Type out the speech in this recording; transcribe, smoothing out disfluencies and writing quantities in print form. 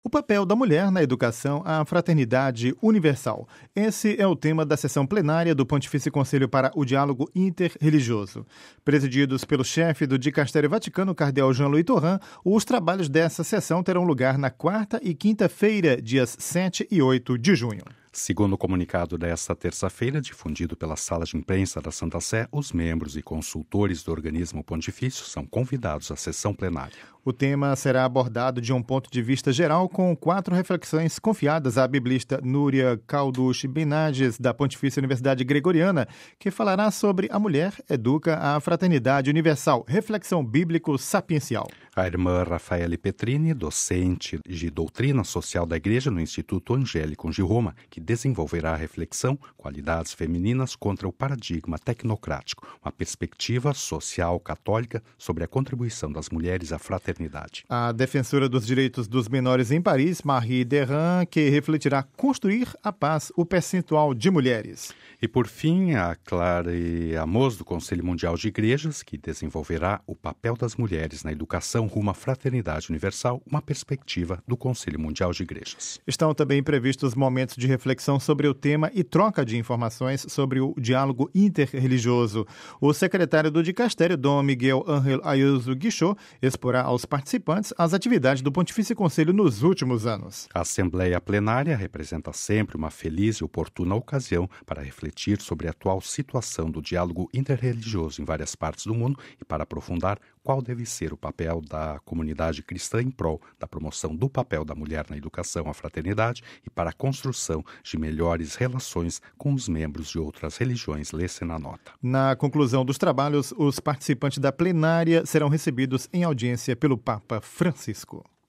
O papel da mulher na educação, a fraternidade universal. Esse é o tema da sessão plenária do Pontifício Conselho para o Diálogo Interreligioso. Presididos pelo chefe do Dicastério Vaticano, cardeal Jean-Louis Tauran, os trabalhos dessa sessão terão lugar na quarta e quinta-feira, dias 7 e 8 de junho. Segundo o comunicado desta terça-feira, difundido pela Sala de Imprensa da Santa Sé, os membros e consultores do organismo pontifício são convidados à sessão plenária. O tema será abordado de um ponto de vista geral, com 4 reflexões confiadas à biblista Núria Calduch Benages, da Pontifícia Universidade Gregoriana, que falará sobre a mulher educa a fraternidade universal, reflexão bíblico-sapiencial. A irmã Rafaele Petrini, docente de doutrina social da Igreja no Instituto Angélico de Roma, que desenvolverá a reflexão Qualidades Femininas contra o Paradigma Tecnocrático, uma perspectiva social católica sobre a contribuição das mulheres à fraternidade. A defensora dos direitos dos menores em Paris, Marie Derran, que refletirá construir a paz, o percentual de mulheres. E, por fim, a Clare Amos, do Conselho Mundial de Igrejas, que desenvolverá o papel das mulheres na educação rumo à fraternidade universal, uma perspectiva do Conselho Mundial de Igrejas. Estão também previstos momentos de reflexão sobre o tema e troca de informações sobre o diálogo interreligioso. O secretário do Dicastério, Dom Miguel Ángel Ayuso Guichot, exporá aos participantes as atividades do Pontifício Conselho nos últimos anos. A Assembleia Plenária representa sempre uma feliz e oportuna ocasião para refletir sobre a atual situação do diálogo interreligioso em várias partes do mundo e para aprofundar qual deve ser o papel da comunidade cristã em prol da promoção do papel da mulher na educação à fraternidade e para a construção de melhores relações com os membros de outras religiões, lê-se na nota. Na conclusão dos trabalhos, os participantes da plenária serão recebidos em audiência pelo Papa Francisco.